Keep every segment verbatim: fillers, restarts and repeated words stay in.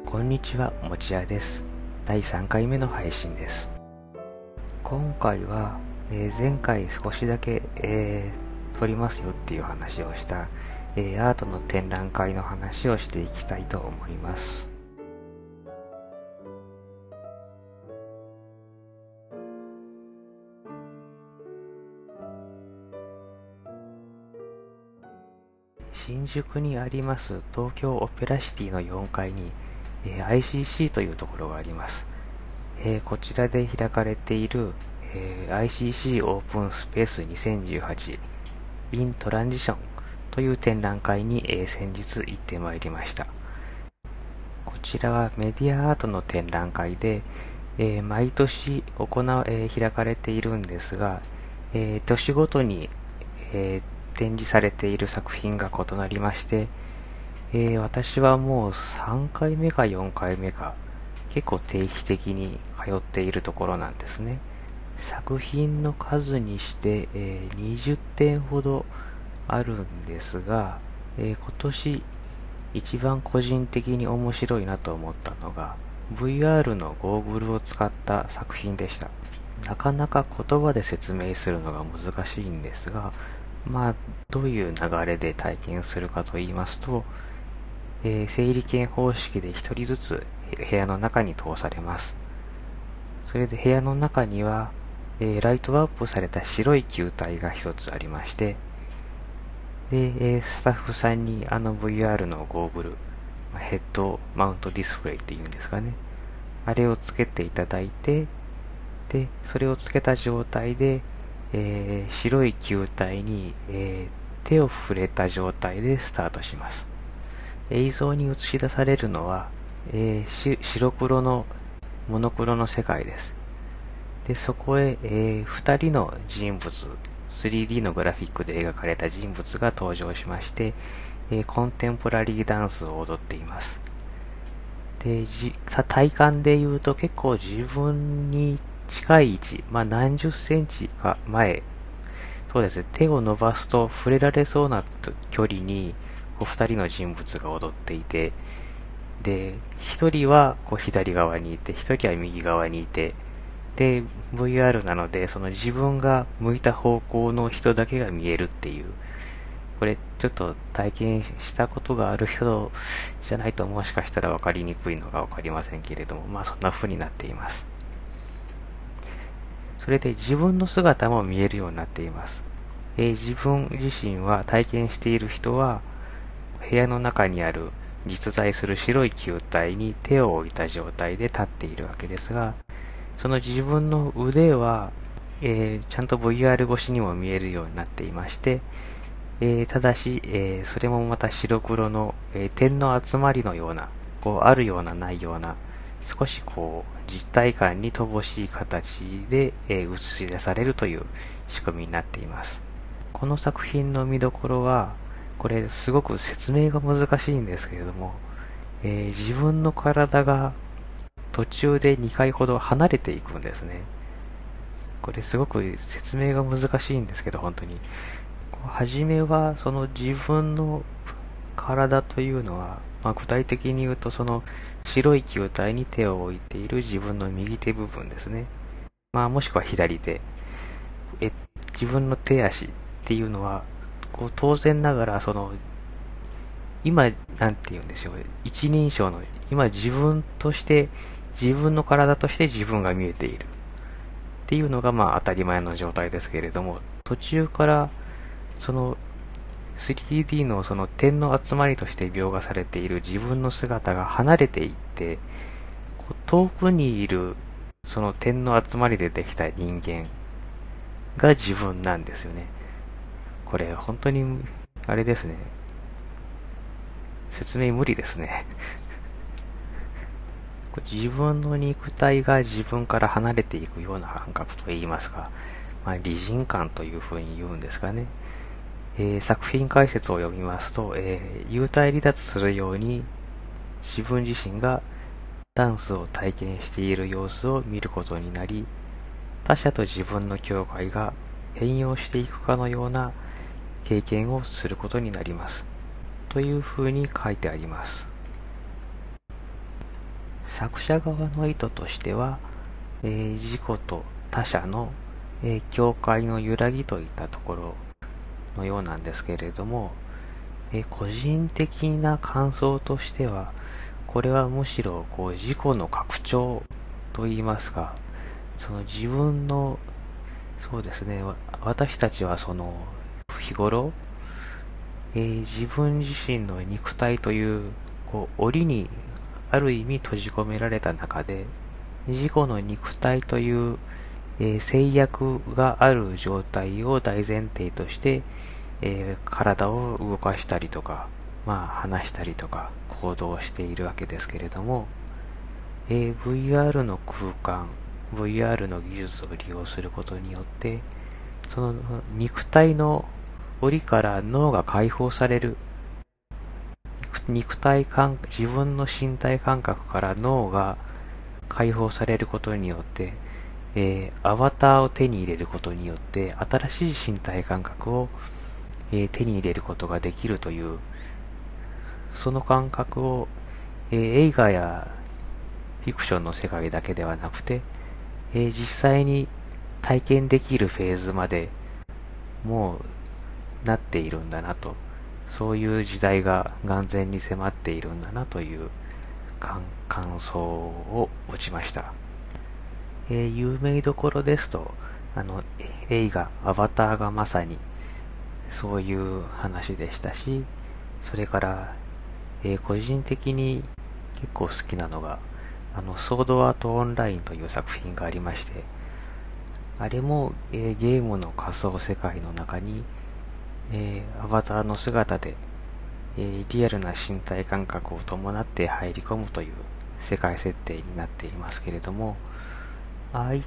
こんにちは、もちやです。だいさんかいめの配信です。今回は、えー前回少しだけ、えー撮りますよっていう話をした、えーアートの展覧会の話をしていきたいと思います。新宿にあります東京オペラシティのよんかいに、えー アイシーシー というところがあります。えーこちらで開かれている、えー アイシーシー オープンスペースにせんじゅうはち in トランジションという展覧会に、えー先日行ってまいりました。こちらはメディアアートの展覧会で、えー毎年行わ、えー開かれているんですが、えー年ごとに、えー展示されている作品が異なりまして、えー私はもうさんかいめかよんかいめか、結構定期的に通っているところなんですね。作品の数にして、えーにじゅってんほどあるんですが、えー今年一番個人的に面白いなと思ったのが ブイアール のゴーグルを使った作品でした。なかなか言葉で説明するのが難しいんですが、まあ、どういう流れで体験するかと言いますと、えー整理券方式で一人ずつ部屋の中に通されます。それで部屋の中には、えーライトアップされた白い球体が一つありまして、で、えースタッフさんにあの ブイアール のゴーグル、ヘッドマウントディスプレイっていうんですかね。あれをつけていただいて、で、それをつけた状態で、えー白い球体に、えー手を触れた状態でスタートします。映像に映し出されるのは、えーし白黒のモノクロの世界です。で、そこへ、えー、ふたりの人物、スリーディー のグラフィックで描かれた人物が登場しまして、えーコンテンポラリーダンスを踊っています。で、じ体感で言うと結構自分に近い位置、まあ何十センチか前、そうですね、手を伸ばすと触れられそうな距離に、こう二人の人物が踊っていて、で、一人はこう左側にいて、一人は右側にいて、で、ブイアール なので、その自分が向いた方向の人だけが見えるっていう、これちょっと体験したことがある人じゃないともしかしたら分かりにくいのか分かりませんけれども、まあそんな風になっています。それで自分の姿も見えるようになっています。えー自分自身は体験している人は、部屋の中にある実在する白い球体に手を置いた状態で立っているわけですが、その自分の腕は、えーちゃんと ブイアール 越しにも見えるようになっていまして、えーただし、えーそれもまた白黒の、えー点の集まりのような、こうあるようなないような、少しこう実体感に乏しい形で、えー映し出されるという仕組みになっています。この作品の見どころは、これすごく説明が難しいんですけれども、えー自分の体が途中でにかいほど離れていくんですね。これすごく説明が難しいんですけど、本当に。はじめは、その自分の体というのは、まあ、具体的に言うと、その白い球体に手を置いている自分の右手部分ですね。まあ、もしくは左手。え、自分の手足っていうのは、こう当然ながら、その、今、なんて言うんでしょう。一人称の、今自分として、自分の体として自分が見えている。っていうのがまあ当たり前の状態ですけれども、途中からその スリーディー のその点の集まりとして描画されている自分の姿が離れていって、こう遠くにいるその点の集まりでできた人間が自分なんですよね。これ本当にあれですね。説明無理ですね。自分の肉体が自分から離れていくような感覚といいますか、まあ、離人感というふうに言うんですかね。えー作品解説を読みますと、えー幽体離脱するように自分自身がダンスを体験している様子を見ることになり、他者と自分の境界が変容していくかのような経験をすることになります。というふうに書いてあります。 作者側の意図としては、えー、自己と他者の、えー、境界の揺らぎといったところのようなんですけれども、えー、個人的な感想としては、これはむしろこう自己の拡張といいますか、その自分の、そうですね、私たちはその日頃、えー、自分自身の肉体という、こう檻にある意味閉じ込められた中で、自己の肉体という、えー、制約がある状態を大前提として、えー、体を動かしたりとか、まあ話したりとか行動しているわけですけれども、えー、ブイアール の空間、ブイアール の技術を利用することによって、その肉体の檻から脳が解放される。肉体感、自分の身体感覚から脳が解放されることによって、えー、アバターを手に入れることによって、新しい身体感覚を、えー、手に入れることができるという、その感覚を、えー、映画やフィクションの世界だけではなくて、えー、実際に体験できるフェーズまでもうなっているんだなと、そういう時代が眼前に迫っているんだなという感想を持ちました。えー、有名どころですと、あの映画アバターがまさにそういう話でしたし、それから、えー、個人的に結構好きなのが、あのソードアートオンラインという作品がありまして、あれも、えー、ゲームの仮想世界の中に、えー、アバターの姿で、えー、リアルな身体感覚を伴って入り込むという世界設定になっていますけれども、ああいった、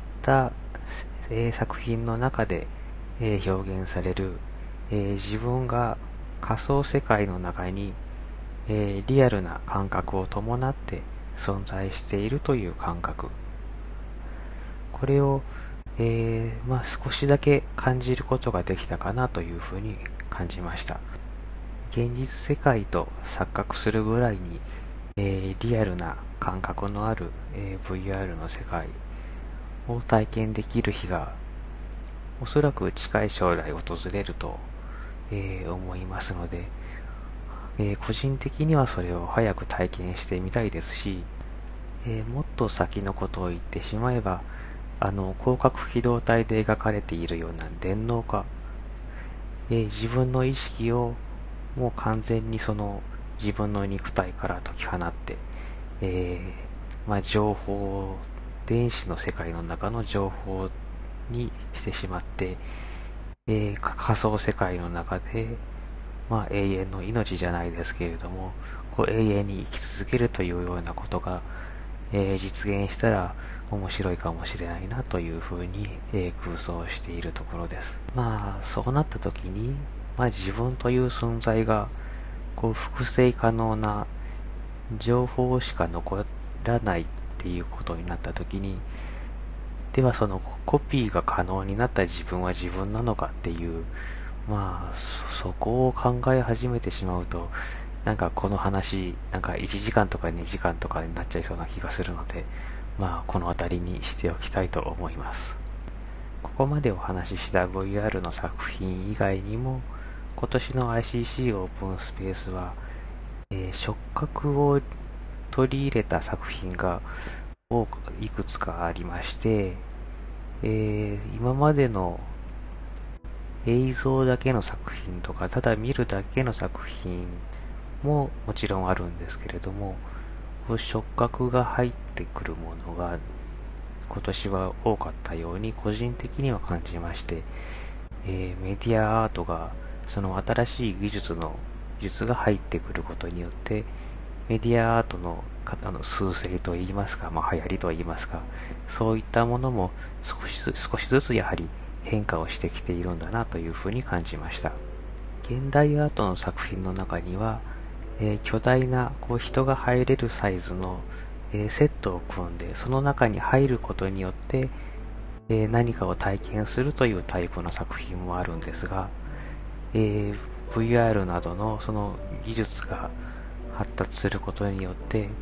えー、作品の中で、えー、表現される、えー、自分が仮想世界の中に、えー、リアルな感覚を伴って存在しているという感覚、これを、えーまあ、少しだけ感じることができたかなというふうに感じました。現実世界と錯覚するぐらいに、えー、リアルな感覚のある、えー、ブイアール の世界を体験できる日がおそらく近い将来訪れると、えー、思いますので、えー、個人的にはそれを早く体験してみたいですし、えー、もっと先のことを言ってしまえば、あの広角機動隊で描かれているような電脳化、えー、自分の意識をもう完全にその自分の肉体から解き放って、えーまあ、情報、電子の世界の中の情報にしてしまって、えー、仮想世界の中で、まあ、永遠の命じゃないですけれども、こう永遠に生き続けるというようなことが、えー、実現したら面白いかもしれないなというふうに、えー、空想しているところです。まあそうなった時に、まあ、自分という存在がこう複製可能な情報しか残らないっていうことになった時に、ではそのコピーが可能になった自分は自分なのかっていう、まあ そ, そこを考え始めてしまうと、なんかこの話なんかいちじかんとかにじかんとかになっちゃいそうな気がするので、まあこの辺りにしておきたいと思います。ここまでお話しした ブイアール の作品以外にも、今年の アイシーシー オープンスペースは、えー、触覚を取り入れた作品が多くいくつかありまして、えー、今までの映像だけの作品とか、ただ見るだけの作品ももちろんあるんですけれども、触覚が入ってくるものが今年は多かったように個人的には感じまして、えー、メディアアートがその新しい技術の技術が入ってくることによって、メディアアートのあの趨勢といいますか、まあ、流行りといいますか、そういったものも少しず少しずつやはり変化をしてきているんだなというふうに感じました。現代アートの作品の中には、えー、巨大なこう人が入れるサイズの、えー、セットを組んで、その中に入ることによって、えー、何かを体験するというタイプの作品もあるんですが、えー、ブイアール などのその技術が発達することによって、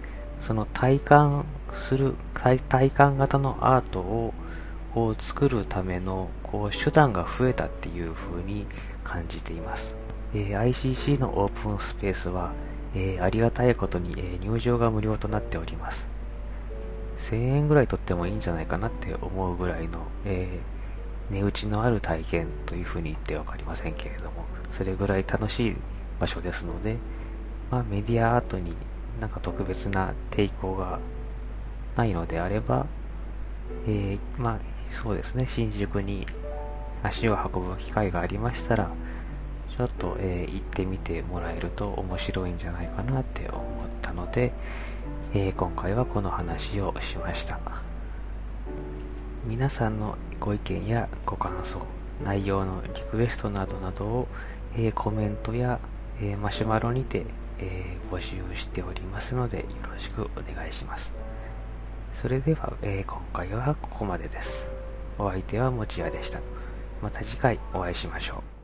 その体感する、体体感型のアートをを作るためのこう手段が増えたっていう風に感じています。えー、アイシーシー のオープンスペースは、えー、ありがたいことに、えー、入場が無料となっております。せんえんぐらい取ってもいいんじゃないかなって思うぐらいの、えー、値打ちのある体験という風に言ってわかりませんけれども、それぐらい楽しい場所ですので、まあ、メディアアートになんか特別な抵抗がないのであれば、えー、まあそうですね、新宿に足を運ぶ機会がありましたら、ちょっと、えー、行ってみてもらえると面白いんじゃないかなって思ったので、えー、今回はこの話をしました。皆さんのご意見やご感想、内容のリクエストなどなどを、えー、コメントや、えー、マシュマロにて、えー、募集しておりますのでよろしくお願いします。それでは、えー、今回はここまでです。お相手はもちやでした。また次回お会いしましょう。